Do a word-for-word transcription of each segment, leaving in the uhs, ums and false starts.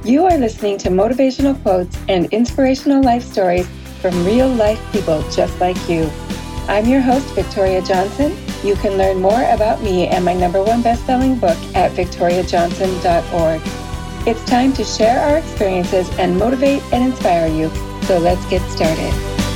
You are listening to motivational quotes and inspirational life stories from real life people just like you. I'm your host, Victoria Johnson. You can learn more about me and my number one best-selling book at victoria johnson dot org. It's time to share our experiences and motivate and inspire you. So let's get started.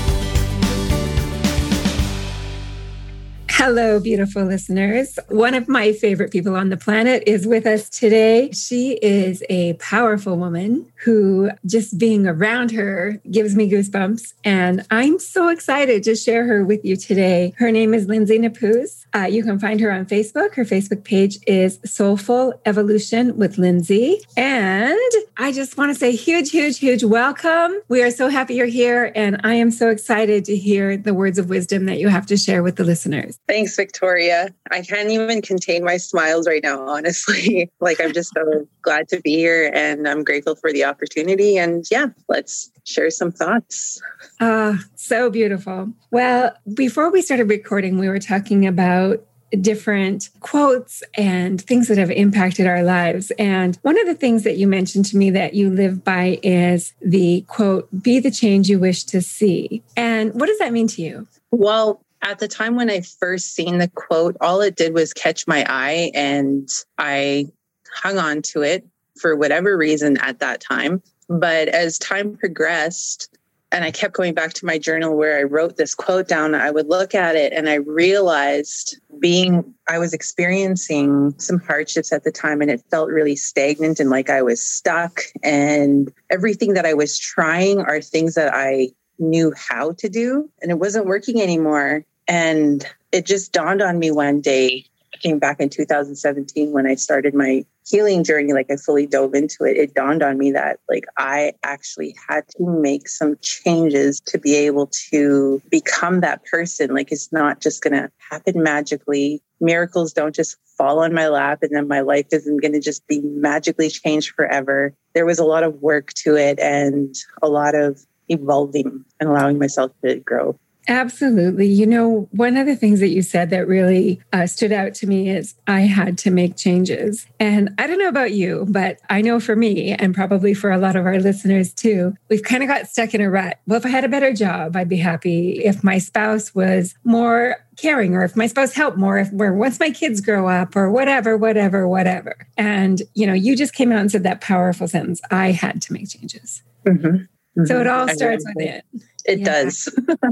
Hello, beautiful listeners. One of my favorite people on the planet is with us today. She is a powerful woman who just being around her gives me goosebumps. And I'm so excited to share her with you today. Her name is Lindsay Napuz. Uh, you can find her on Facebook. Her Facebook page is Soulful Evolution with Lindsay. And I just want to say huge, huge, huge welcome. We are so happy you're here. And I am so excited to hear the words of wisdom that you have to share with the listeners. Thanks, Victoria. I can't even contain my smiles right now, honestly. Like, I'm just so glad to be here and I'm grateful for the opportunity. And yeah, let's share some thoughts. Ah, uh, so beautiful. Well, before we started recording, we were talking about different quotes and things that have impacted our lives. And one of the things that you mentioned to me that you live by is the quote, "Be the change you wish to see." And what does that mean to you? Well, at the time when I first seen the quote, all it did was catch my eye and I hung on to it for whatever reason at that time. But as time progressed and I kept going back to my journal where I wrote this quote down, I would look at it and I realized being, I was experiencing some hardships at the time and it felt really stagnant and like I was stuck. And everything that I was trying are things that I knew how to do and it wasn't working anymore. And it just dawned on me one day, I came back in two thousand seventeen when I started my healing journey, like I fully dove into it. It dawned on me that like I actually had to make some changes to be able to become that person. Like it's not just going to happen magically. Miracles don't just fall on my lap and then my life isn't going to just be magically changed forever. There was a lot of work to it and a lot of evolving and allowing myself to grow. Absolutely. You know, one of the things that you said that really uh, stood out to me is I had to make changes. And I don't know about you, but I know for me and probably for a lot of our listeners too, we've kind of got stuck in a rut. Well, if I had a better job, I'd be happy. If my spouse was more caring or if my spouse helped more, if where once my kids grow up or whatever, whatever, whatever. And, you know, you just came out and said that powerful sentence, I had to make changes. Mm-hmm. Mm-hmm. So it all starts with it. It yeah. does.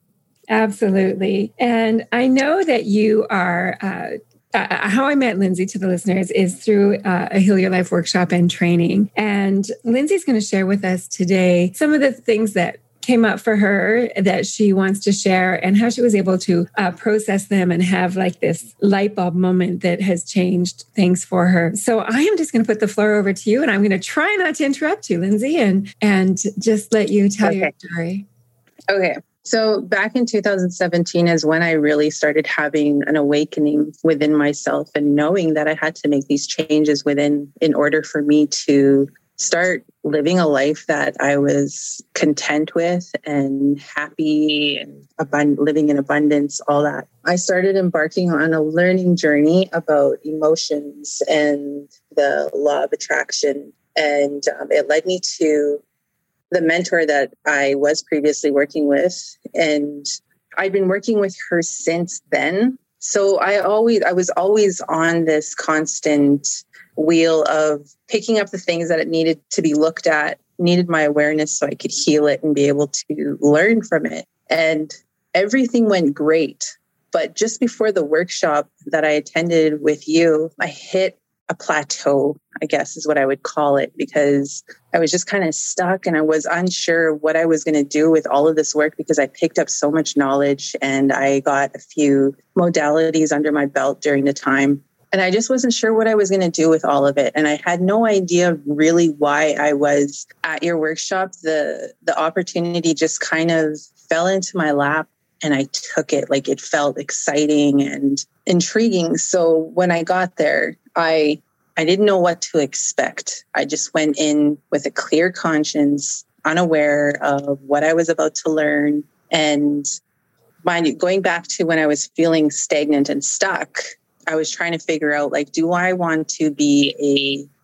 Absolutely. And I know that you are, uh, uh, how I met Lindsay to the listeners is through uh, a Heal Your Life workshop and training. And Lindsay's going to share with us today some of the things that came up for her that she wants to share and how she was able to uh, process them and have like this light bulb moment that has changed things for her. So I am just going to put the floor over to you and I'm going to try not to interrupt you, Lindsay, and, and just let you tell okay. your story. Okay. So back in two thousand seventeen is when I really started having an awakening within myself and knowing that I had to make these changes within in order for me to start living a life that I was content with and happy and abund- living in abundance, all that. I started embarking on a learning journey about emotions and the law of attraction. And um, it led me to the mentor that I was previously working with. And I've been working with her since then. So I always, I was always on this constant wheel of picking up the things that it needed to be looked at, needed my awareness so I could heal it and be able to learn from it. And everything went great. But just before the workshop that I attended with you, I hit a plateau, I guess is what I would call it, because I was just kind of stuck and I was unsure what I was going to do with all of this work because I picked up so much knowledge and I got a few modalities under my belt during the time. And I just wasn't sure what I was going to do with all of it. And I had no idea really why I was at your workshop. The, the opportunity just kind of fell into my lap and I took it. Like it felt exciting and intriguing. So when I got there, I I didn't know what to expect. I just went in with a clear conscience, unaware of what I was about to learn. And mind you, going back to when I was feeling stagnant and stuck, I was trying to figure out, like, do I want to be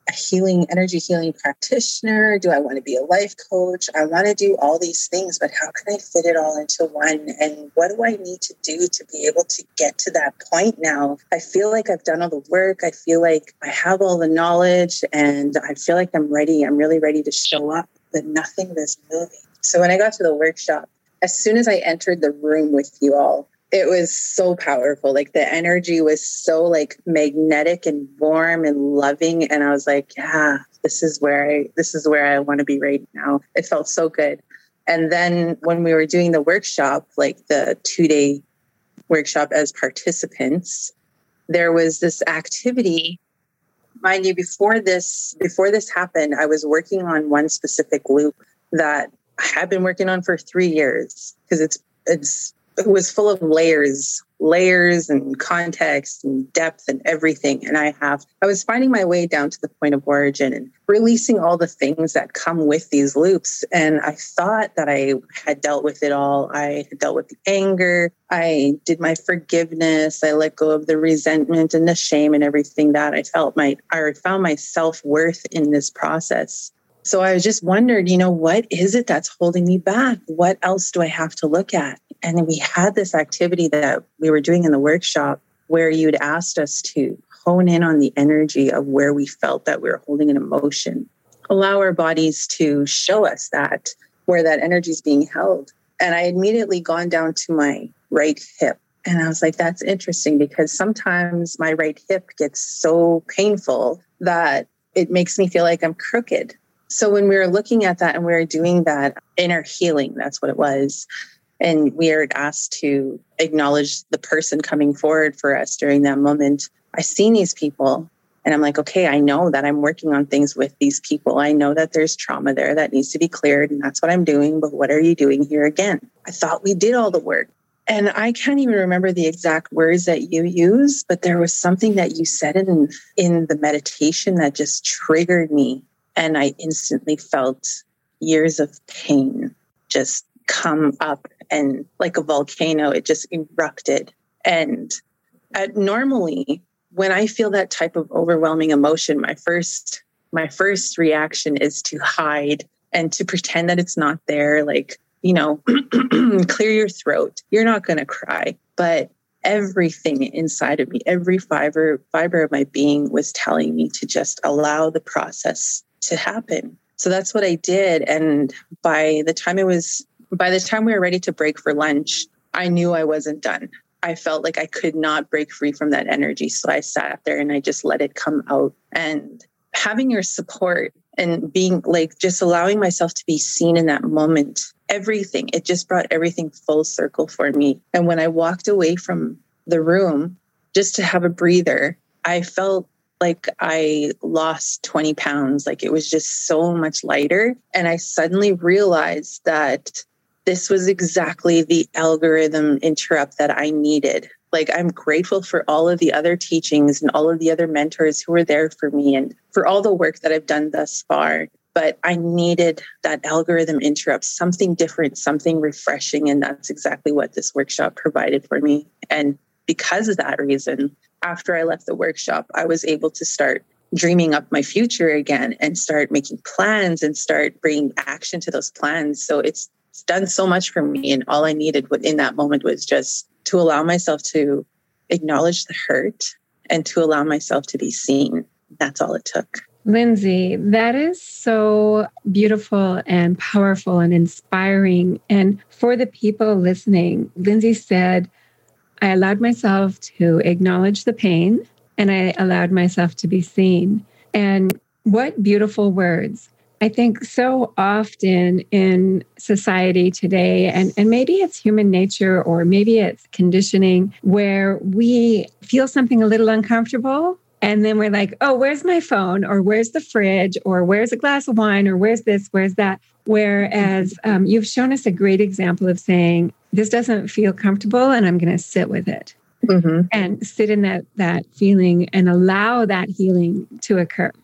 a healing, energy healing practitioner? Do I want to be a life coach? I want to do all these things, but how can I fit it all into one? And what do I need to do to be able to get to that point now? I feel like I've done all the work. I feel like I have all the knowledge, and I feel like I'm ready. I'm really ready to show up, but nothing was moving. So when I got to the workshop, as soon as I entered the room with you all, it was so powerful. Like the energy was so like magnetic and warm and loving. And I was like, yeah, this is where I, this is where I want to be right now. It felt so good. And then when we were doing the workshop, like the two day workshop as participants, there was this activity. Mind you, before this, before this happened, I was working on one specific loop that I have been working on for three years because it's, it's, it was full of layers, layers and context and depth and everything. And I have, I was finding my way down to the point of origin and releasing all the things that come with these loops. And I thought that I had dealt with it all. I had dealt with the anger. I did my forgiveness. I let go of the resentment and the shame and everything that I felt my, I found my self-worth in this process. So I just wondered, you know, what is it that's holding me back? What else do I have to look at? And then we had this activity that we were doing in the workshop where you'd asked us to hone in on the energy of where we felt that we were holding an emotion, allow our bodies to show us that, where that energy is being held. And I immediately gone down to my right hip. And I was like, that's interesting because sometimes my right hip gets so painful that it makes me feel like I'm crooked. So when we were looking at that and we were doing that inner healing, that's what it was. And we were asked to acknowledge the person coming forward for us during that moment. I seen these people and I'm like, okay, I know that I'm working on things with these people. I know that there's trauma there that needs to be cleared and that's what I'm doing. But what are you doing here again? I thought we did all the work. And I can't even remember the exact words that you used, but there was something that you said in, in the meditation that just triggered me. And I instantly felt years of pain just come up, and like a volcano, it just erupted. And at, normally, when I feel that type of overwhelming emotion, my first my first reaction is to hide and to pretend that it's not there. Like, you know, clear your throat. You're not going to cry. But everything inside of me, every fiber fiber of my being was telling me to just allow the process to happen. So that's what I did. And by the time it was By the time we were ready to break for lunch, I knew I wasn't done. I felt like I could not break free from that energy. So I sat there and I just let it come out. And having your support and being like, just allowing myself to be seen in that moment, everything, it just brought everything full circle for me. And when I walked away from the room just to have a breather, I felt like I lost twenty pounds. Like it was just so much lighter. And I suddenly realized that this was exactly the algorithm interrupt that I needed. Like, I'm grateful for all of the other teachings and all of the other mentors who were there for me and for all the work that I've done thus far. But I needed that algorithm interrupt, something different, something refreshing. And that's exactly what this workshop provided for me. And because of that reason, after I left the workshop, I was able to start dreaming up my future again and start making plans and start bringing action to those plans. So it's It's done so much for me. And all I needed in that moment was just to allow myself to acknowledge the hurt and to allow myself to be seen. That's all it took. Lindsay, that is so beautiful and powerful and inspiring. And for the people listening, Lindsay said, I allowed myself to acknowledge the pain and I allowed myself to be seen. And what beautiful words. I think so often in society today, and, and maybe it's human nature or maybe it's conditioning, where we feel something a little uncomfortable and then we're like, oh, where's my phone? Or where's the fridge? Or where's a glass of wine? Or where's this? Where's that? Whereas um, you've shown us a great example of saying, this doesn't feel comfortable and I'm going to sit with it. Mm-hmm. And sit in that that feeling and allow that healing to occur.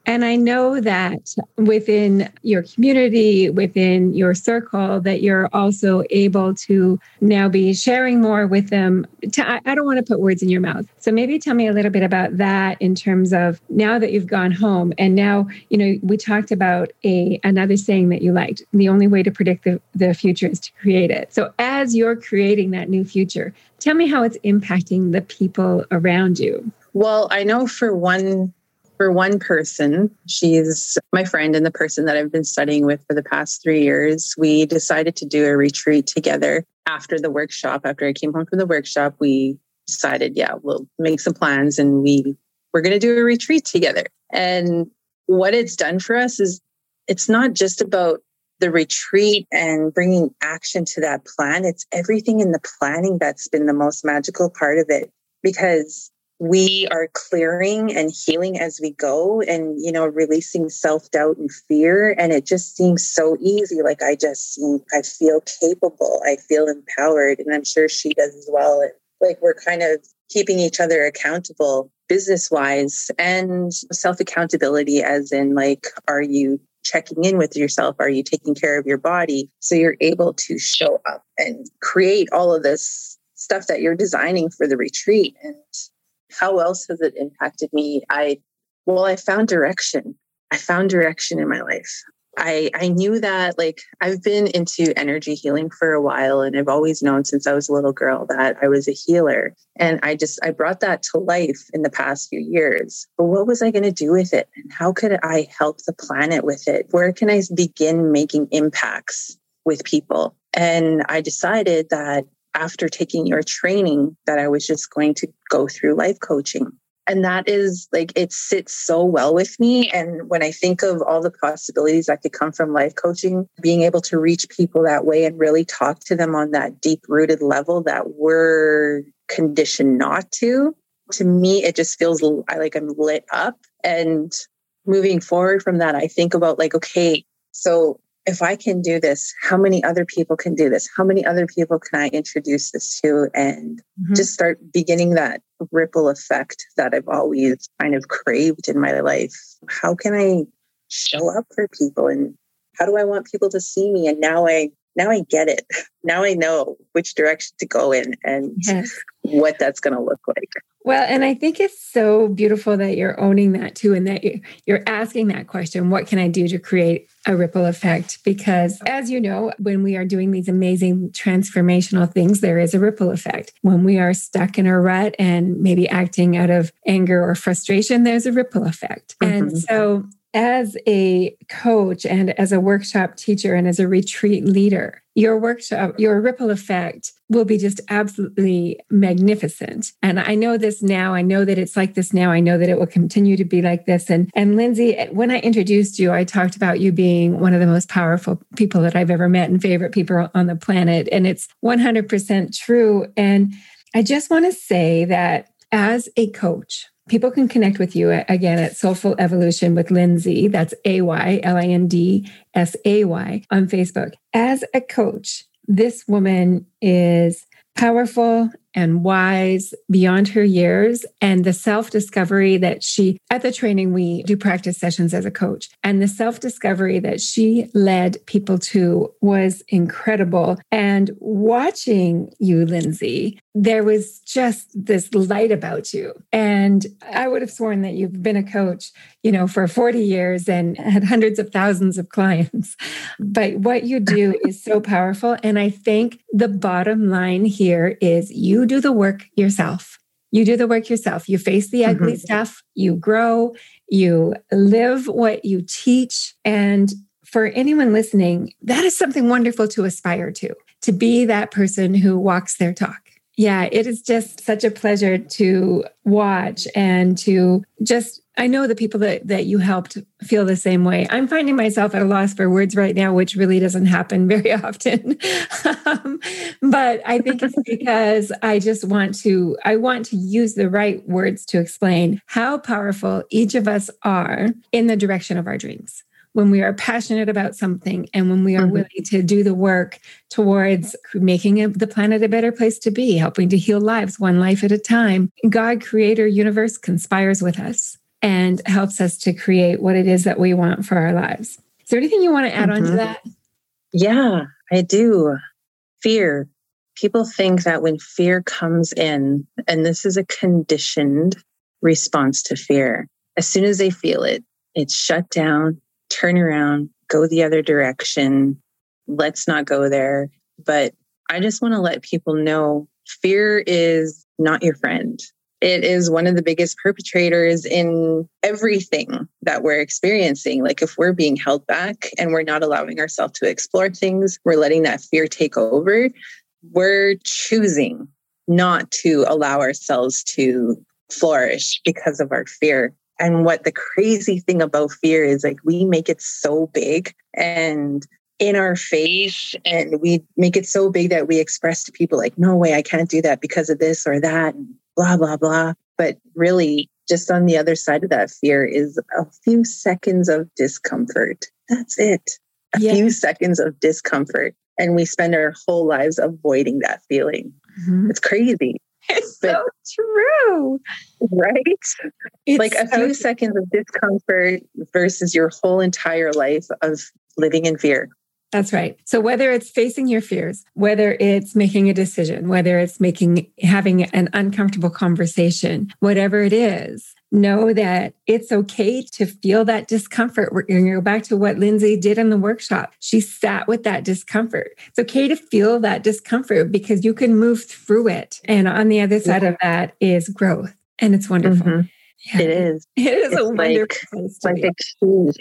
And I know that within your community, within your circle, that you're also able to now be sharing more with them. I don't want to put words in your mouth. So maybe tell me a little bit about that in terms of now that you've gone home. And now, you know, we talked about a another saying that you liked. The only way to predict the, the future is to create it. So as you're creating that new future, tell me how it's impacting the people around you. Well, I know for one For one person, she's my friend and the person that I've been studying with for the past three years. We decided to do a retreat together after the workshop. After I came home from the workshop, we decided, yeah, we'll make some plans and we, we're going to do a retreat together. And what it's done for us is it's not just about the retreat and bringing action to that plan. It's everything in the planning that's been the most magical part of it, because we are clearing and healing as we go and, you know, releasing self-doubt and fear. And it just seems so easy. Like I just seem, I feel capable. I feel empowered. And I'm sure she does as well. And like we're kind of keeping each other accountable business-wise and self-accountability as in like, are you checking in with yourself? Are you taking care of your body? So you're able to show up and create all of this stuff that you're designing for the retreat. And how else has it impacted me? I, well, I found direction. I found direction in my life. I, I knew that like I've been into energy healing for a while, and I've always known since I was a little girl that I was a healer. And I just, I brought that to life in the past few years. But what was I going to do with it? And how could I help the planet with it? Where can I begin making impacts with people? And I decided that after taking your training that I was just going to go through life coaching. And that is like, it sits so well with me. And when I think of all the possibilities that could come from life coaching, being able to reach people that way and really talk to them on that deep rooted level that we're conditioned not to, to me, it just feels I like I'm lit up. And moving forward from that, I think about like, okay, so if I can do this, how many other people can do this? How many other people can I introduce this to? And mm-hmm. just start beginning that ripple effect that I've always kind of craved in my life. How can I show up for people? And how do I want people to see me? And now I, now I get it. Now I know which direction to go in and yes. what that's going to look like. Well, and I think it's so beautiful that you're owning that too, and that you're asking that question, what can I do to create a ripple effect? Because as you know, when we are doing these amazing transformational things, there is a ripple effect. When we are stuck in a rut and maybe acting out of anger or frustration, there's a ripple effect. Mm-hmm. And so as a coach and as a workshop teacher and as a retreat leader, your workshop, your ripple effect will be just absolutely magnificent. And I know this now. I know that it's like this now. I know that it will continue to be like this. And, and Lindsay, when I introduced you, I talked about you being one of the most powerful people that I've ever met and favorite people on the planet. And it's one hundred percent true. And I just want to say that as a coach, people can connect with you again at Soulful Evolution with Lindsay. That's A Y L I N D S A Y on Facebook. As a coach, this woman is powerful and wise beyond her years. And the self-discovery that she, at the training, we do practice sessions as a coach. And the self-discovery that she led people to was incredible. And watching you, Lindsay, there was just this light about you. And I would have sworn that you've been a coach, you know, for forty years and had hundreds of thousands of clients. But what you do is so powerful. And I think the bottom line here is you do the work yourself. You do the work yourself. You face the ugly mm-hmm. stuff. You grow. You live what you teach. And for anyone listening, that is something wonderful to aspire to, to be that person who walks their talk. Yeah, it is just such a pleasure to watch and to just, I know the people that, that you helped feel the same way. I'm finding myself at a loss for words right now, which really doesn't happen very often. um, but I think it's because I just want to, I want to use the right words to explain how powerful each of us are in the direction of our dreams. When we are passionate about something and when we are mm-hmm. willing to do the work towards making it, the planet a better place to be, helping to heal lives one life at a time, God, creator, universe conspires with us. and helps us to create what it is that we want for our lives. Is there anything you want to add mm-hmm. on to that? Yeah, I do. Fear. People think that when fear comes in, and this is a conditioned response to fear, as soon as they feel it, it's shut down, turn around, go the other direction. Let's not go there. But I just want to let people know fear is not your friend. It is one of the biggest perpetrators in everything that we're experiencing. Like if we're being held back and we're not allowing ourselves to explore things, we're letting that fear take over. We're choosing not to allow ourselves to flourish because of our fear. And what the crazy thing about fear is, like, we make it so big and in our face, and we make it so big that we express to people like, no way, I can't do that because of this or that, and blah, blah, blah. But really, just on the other side of that fear is a few seconds of discomfort. That's it. A yeah. few seconds of discomfort. And we spend our whole lives avoiding that feeling. Mm-hmm. It's crazy. It's but, so true. Right? It's like a so few true. seconds of discomfort versus your whole entire life of living in fear. That's right. So whether it's facing your fears, whether it's making a decision, whether it's making, having an uncomfortable conversation, whatever it is, know that it's okay to feel that discomfort. We're going to go back to what Lindsay did in the workshop. She sat with that discomfort. It's okay to feel that discomfort because you can move through it. And on the other side mm-hmm. of that is growth. And it's wonderful. Mm-hmm. Yeah. It is. It is it's a wonderful like, place to like be. A key.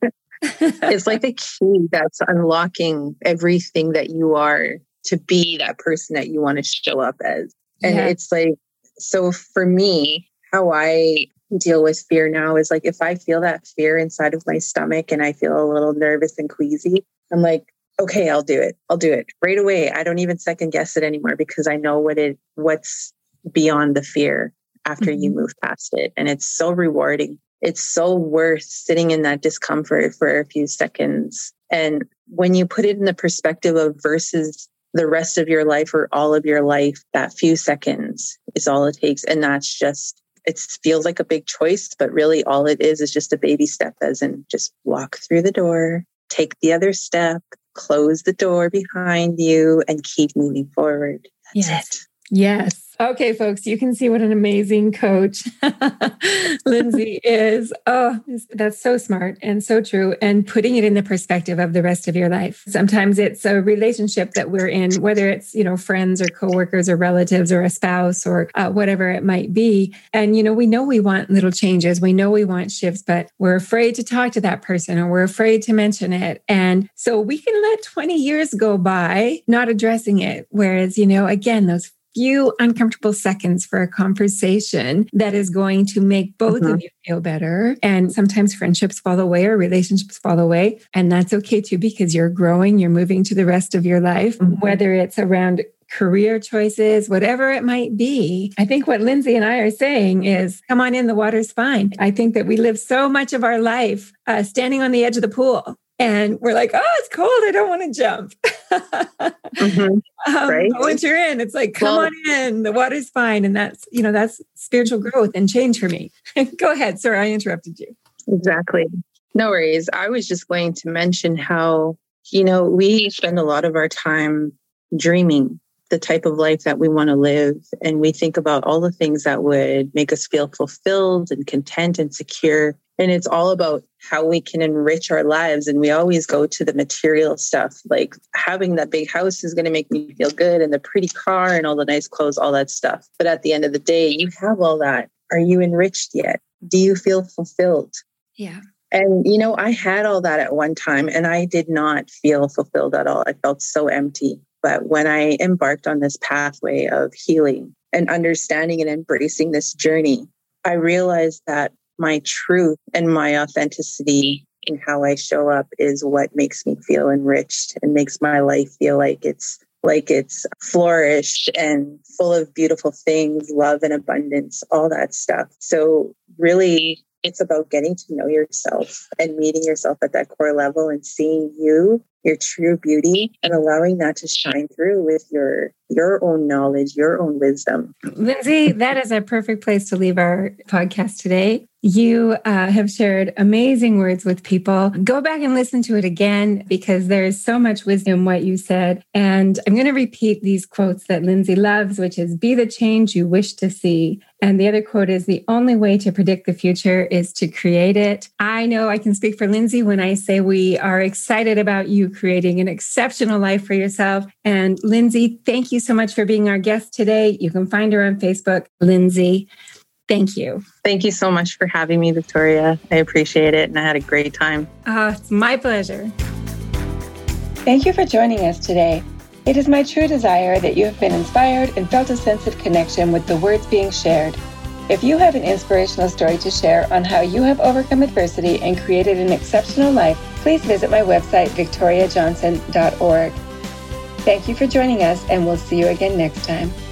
It's like the key that's unlocking everything that you are to be that person that you want to show up as. And yeah. it's like, so for me, how I deal with fear now is like, if I feel that fear inside of my stomach and I feel a little nervous and queasy, I'm like, okay, I'll do it. I'll do it right away. I don't even second guess it anymore because I know what it, what's beyond the fear after mm-hmm. you move past it. And it's so rewarding. It's so worth sitting in that discomfort for a few seconds. And when you put it in the perspective of versus the rest of your life or all of your life, that few seconds is all it takes. And that's just, it feels like a big choice, but really all it is is just a baby step, as in just walk through the door, take the other step, close the door behind you, and keep moving forward. That's yes. it. Yes. Okay, folks, you can see what an amazing coach Lindsay is. Oh, that's so smart and so true. And putting it in the perspective of the rest of your life. Sometimes it's a relationship that we're in, whether it's, you know, friends or coworkers or relatives or a spouse or uh, whatever it might be. And, you know, we know we want little changes. We know we want shifts, but we're afraid to talk to that person or we're afraid to mention it. And so we can let twenty years go by not addressing it. Whereas, you know, again, those few uncomfortable seconds for a conversation that is going to make both mm-hmm. of you feel better. And sometimes friendships fall away or relationships fall away. And that's okay too, because you're growing, you're moving to the rest of your life, mm-hmm. whether it's around career choices, whatever it might be. I think what Lindsay and I are saying is, come on in, the water's fine. I think that we live so much of our life uh, standing on the edge of the pool. And we're like, oh, it's cold. I don't want to jump. mm-hmm. um, right? But once you're in, it's like, come well, on in. The water's fine. And that's, you know, that's spiritual growth and change for me. Go ahead, sir. I interrupted you. Exactly. No worries. I was just going to mention how, you know, we spend a lot of our time dreaming the type of life that we want to live. And we think about all the things that would make us feel fulfilled and content and secure. And it's all about how we can enrich our lives. And we always go to the material stuff, like having that big house is going to make me feel good, and the pretty car and all the nice clothes, all that stuff. But at the end of the day, you have all that. Are you enriched yet? Do you feel fulfilled? Yeah. And, you know, I had all that at one time and I did not feel fulfilled at all. I felt so empty. But when I embarked on this pathway of healing and understanding and embracing this journey, I realized that my truth and my authenticity in how I show up is what makes me feel enriched and makes my life feel like it's like it's flourished and full of beautiful things, love and abundance, all that stuff. So really, it's about getting to know yourself and meeting yourself at that core level and seeing you your true beauty and allowing that to shine through with your your own knowledge, your own wisdom. Lindsay, that is a perfect place to leave our podcast today. You uh, have shared amazing words with people. Go back and listen to it again because there is so much wisdom in what you said. And I'm going to repeat these quotes that Lindsay loves, which is, be the change you wish to see. And the other quote is, the only way to predict the future is to create it. I know I can speak for Lindsay when I say we are excited about you creating an exceptional life for yourself. And Lindsay, thank you so much for being our guest today. You can find her on Facebook, Lindsay. Thank you. Thank you so much for having me, Victoria. I appreciate it, and I had a great time. Oh, it's my pleasure. Thank you for joining us today. It is my true desire that you have been inspired and felt a sense of connection with the words being shared. If you have an inspirational story to share on how you have overcome adversity and created an exceptional life, please visit my website, victoria johnson dot org. Thank you for joining us, and we'll see you again next time.